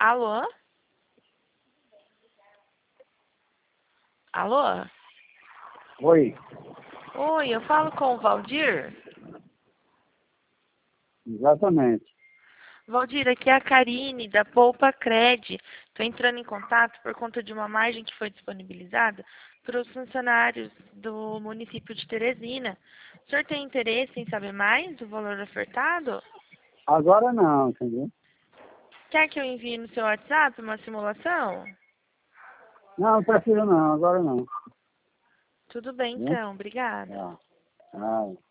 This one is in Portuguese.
Alô? Alô? Oi, Oi, eu falo com o Valdir? exatamente. Valdir, aqui é a Karine, da Poupa Cred. Estou entrando em contato por conta de uma margem que foi disponibilizada para os funcionários do município de Teresina. O senhor tem interesse em saber mais do valor ofertado? Agora não, entendeu? Quer que eu envie no seu WhatsApp uma simulação? Não prefiro não, agora não. Tudo bem, Viu? então. Obrigada. Tá. Ah.